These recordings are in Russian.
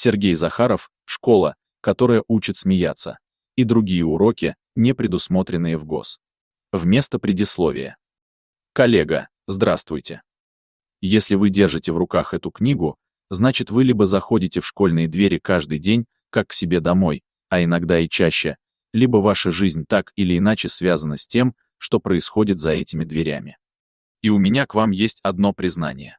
Сергей Захаров, школа, которая учит смеяться, и другие уроки, не предусмотренные в ГОС. Вместо предисловия. Коллега, здравствуйте. Если вы держите в руках эту книгу, значит вы либо заходите в школьные двери каждый день, как к себе домой, а иногда и чаще, либо ваша жизнь так или иначе связана с тем, что происходит за этими дверями. И у меня к вам есть одно признание.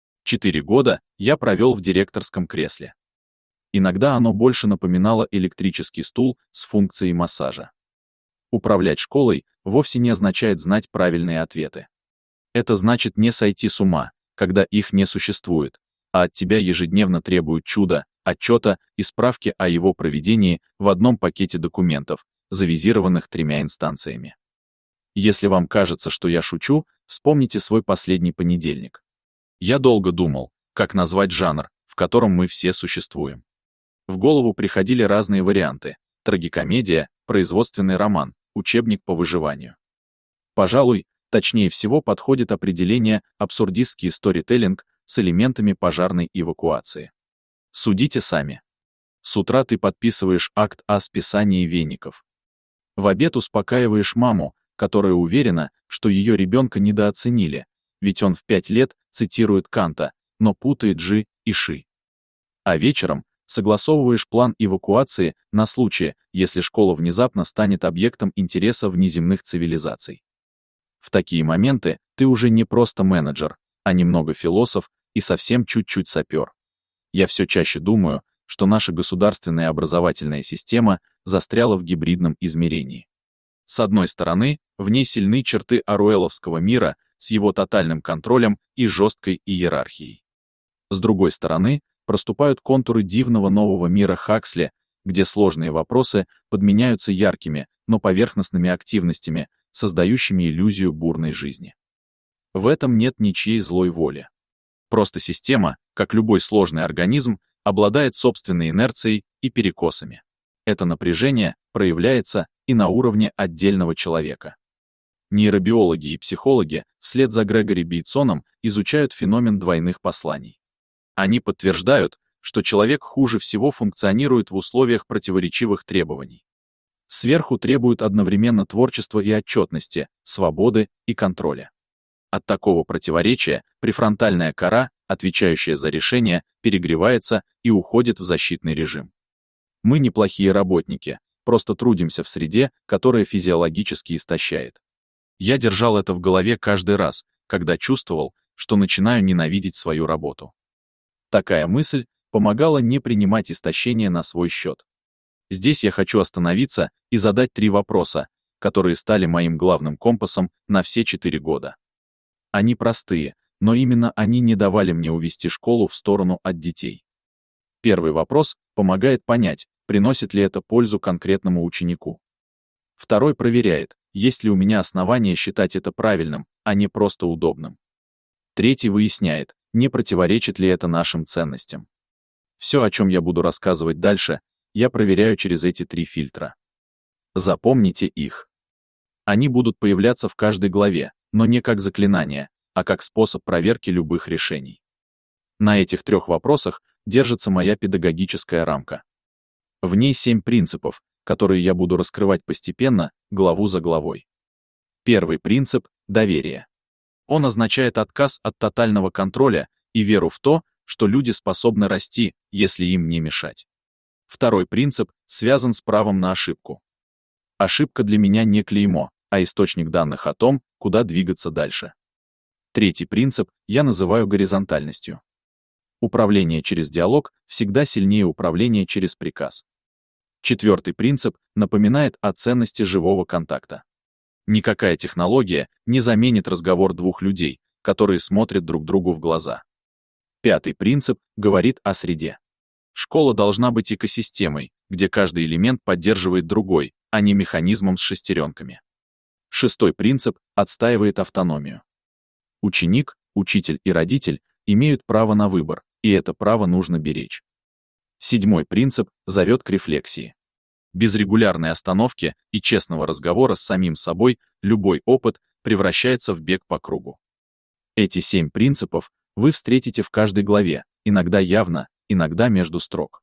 4 года я провел в директорском кресле. Иногда оно больше напоминало электрический стул с функцией массажа. Управлять школой вовсе не означает знать правильные ответы. Это значит не сойти с ума, когда их не существует, а от тебя ежедневно требуют чуда, отчета и справки о его проведении в одном пакете документов, завизированных 3 инстанциями. Если вам кажется, что я шучу, вспомните свой последний понедельник. Я долго думал, как назвать жанр, в котором мы все существуем. В голову приходили разные варианты: трагикомедия, производственный роман, учебник по выживанию. Пожалуй, точнее всего подходит определение абсурдистский сторителлинг с элементами пожарной эвакуации. Судите сами. С утра ты подписываешь акт о списании веников. В обед успокаиваешь маму, которая уверена, что ее ребенка недооценили, ведь он в 5 лет цитирует Канта, но путает «жи» и «ши». А вечером согласовываешь план эвакуации на случай, если школа внезапно станет объектом интереса внеземных цивилизаций. В такие моменты ты уже не просто менеджер, а немного философ и совсем чуть-чуть сапер. Я все чаще думаю, что наша государственная образовательная система застряла в гибридном измерении. С одной стороны, в ней сильны черты оруэлловского мира с его тотальным контролем и жесткой иерархией. С другой стороны, проступают контуры дивного нового мира Хаксли, где сложные вопросы подменяются яркими, но поверхностными активностями, создающими иллюзию бурной жизни. В этом нет ничьей злой воли. Просто система, как любой сложный организм, обладает собственной инерцией и перекосами. Это напряжение проявляется и на уровне отдельного человека. Нейробиологи и психологи вслед за Грегори Бейтсоном изучают феномен двойных посланий. Они подтверждают, что человек хуже всего функционирует в условиях противоречивых требований. Сверху требуют одновременно творчества и отчетности, свободы и контроля. От такого противоречия префронтальная кора, отвечающая за решение, перегревается и уходит в защитный режим. Мы неплохие работники, просто трудимся в среде, которая физиологически истощает. Я держал это в голове каждый раз, когда чувствовал, что начинаю ненавидеть свою работу. Такая мысль помогала не принимать истощение на свой счет. Здесь я хочу остановиться и задать 3 вопроса, которые стали моим главным компасом на все 4 года. Они простые, но именно они не давали мне увести школу в сторону от детей. Первый вопрос помогает понять, приносит ли это пользу конкретному ученику. Второй проверяет, есть ли у меня основания считать это правильным, а не просто удобным. Третий выясняет, не противоречит ли это нашим ценностям. Все, о чем я буду рассказывать дальше, я проверяю через эти 3 фильтра. Запомните их. Они будут появляться в каждой главе, но не как заклинание, а как способ проверки любых решений. На этих 3 вопросах держится моя педагогическая рамка. В ней 7 принципов, которые я буду раскрывать постепенно, главу за главой. Первый принцип — доверие. Он означает отказ от тотального контроля и веру в то, что люди способны расти, если им не мешать. Второй принцип связан с правом на ошибку. Ошибка для меня не клеймо, а источник данных о том, куда двигаться дальше. Третий принцип я называю горизонтальностью. Управление через диалог всегда сильнее управления через приказ. Четвертый принцип напоминает о ценности живого контакта. Никакая технология не заменит разговор 2 людей, которые смотрят друг другу в глаза. Пятый принцип говорит о среде. Школа должна быть экосистемой, где каждый элемент поддерживает другой, а не механизмом с шестеренками. Шестой принцип отстаивает автономию. Ученик, учитель и родитель имеют право на выбор, и это право нужно беречь. Седьмой принцип зовет к рефлексии. Без регулярной остановки и честного разговора с самим собой любой опыт превращается в бег по кругу. Эти 7 принципов вы встретите в каждой главе, иногда явно, иногда между строк.